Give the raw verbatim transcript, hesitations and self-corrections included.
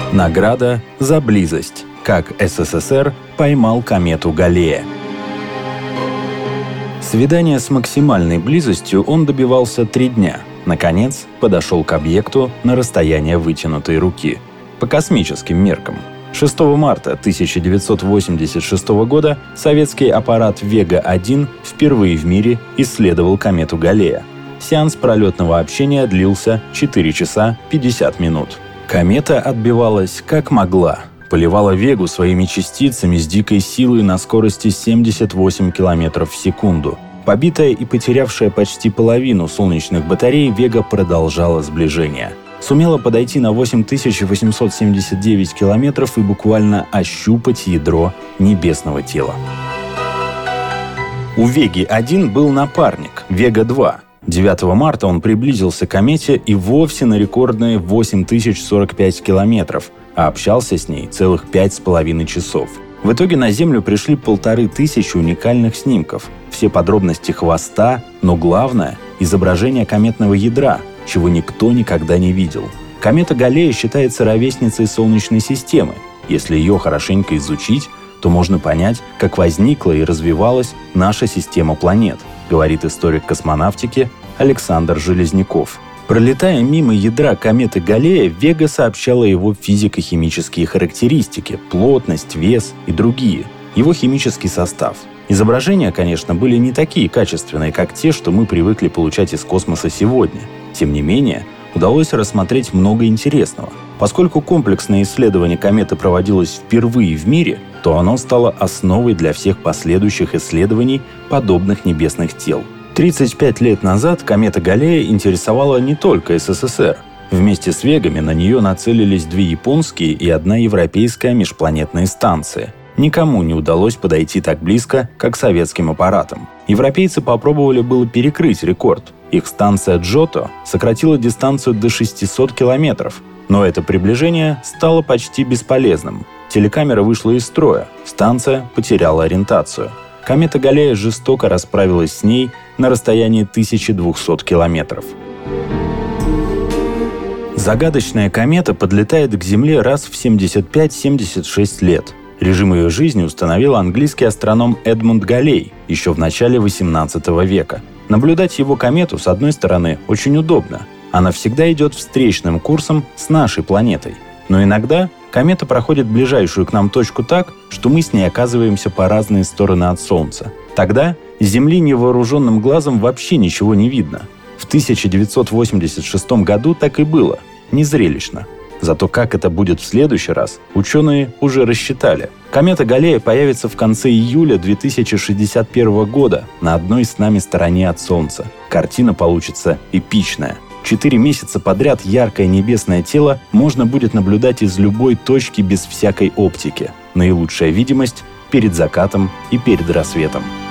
Награда за близость. Как СССР поймал комету Галлея. Свидания с максимальной близостью он добивался три дня. Наконец, подошел к объекту на расстояние вытянутой руки. По космическим меркам. шестого марта тысяча девятьсот восемьдесят шестого года советский аппарат Вега один впервые в мире исследовал комету Галлея. Сеанс пролетного общения длился четыре часа пятьдесят минут. Комета отбивалась как могла. Поливала Вегу своими частицами с дикой силой на скорости семьдесят восемь километров в секунду. Побитая и потерявшая почти половину солнечных батарей, Вега продолжала сближение. Сумела подойти на восемь тысяч восемьсот семьдесят девять километров и буквально ощупать ядро небесного тела. У Веги один был напарник – Вега два. девятого марта он приблизился к комете и вовсе на рекордные восемь тысяч сорок пять километров, а общался с ней целых пять с половиной часов. В итоге на Землю пришли полторы тысячи уникальных снимков, все подробности хвоста, но главное – изображение кометного ядра, чего никто никогда не видел. Комета Галлея считается ровесницей Солнечной системы. Если ее хорошенько изучить, то можно понять, как возникла и развивалась наша система планет, говорит историк космонавтики Александр Железняков. Пролетая мимо ядра кометы Галлея, Вега сообщала его физико-химические характеристики, плотность, вес и другие, его химический состав. Изображения, конечно, были не такие качественные, как те, что мы привыкли получать из космоса сегодня. Тем не менее, удалось рассмотреть много интересного. Поскольку комплексное исследование кометы проводилось впервые в мире, то оно стало основой для всех последующих исследований подобных небесных тел. тридцать пять лет назад комета Галлея интересовала не только СССР. Вместе с Вегами на нее нацелились две японские и одна европейская межпланетные станции. Никому не удалось подойти так близко, как советским аппаратам. Европейцы попробовали было перекрыть рекорд. Их станция Джото сократила дистанцию до шестисот километров. Но это приближение стало почти бесполезным. Телекамера вышла из строя, станция потеряла ориентацию. Комета Галлея жестоко расправилась с ней на расстоянии тысячи двухсот километров. Загадочная комета подлетает к Земле раз в семьдесят пять - семьдесят шесть лет. Режим ее жизни установил английский астроном Эдмунд Галлей еще в начале восемнадцатого века. Наблюдать его комету, с одной стороны, очень удобно. Она всегда идет встречным курсом с нашей планетой. Но иногда комета проходит ближайшую к нам точку так, что мы с ней оказываемся по разные стороны от Солнца. Тогда с Земли невооруженным глазом вообще ничего не видно. В тысяча девятьсот восемьдесят шестом году так и было. Незрелищно. Зато как это будет в следующий раз, ученые уже рассчитали. Комета Галлея появится в конце июля две тысячи шестьдесят первого года на одной с нами стороне от Солнца. Картина получится эпичная. Четыре месяца подряд яркое небесное тело можно будет наблюдать из любой точки без всякой оптики. Наилучшая видимость перед закатом и перед рассветом.